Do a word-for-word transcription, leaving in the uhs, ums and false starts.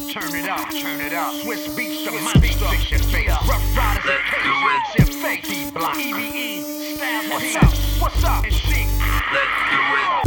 Turn it up, turn it up. Swiss beats the monster. Fix your face. Rough riders and fix your face. D-Block. E B E. Styles. What's up? What's up? And Chic. Let's do it.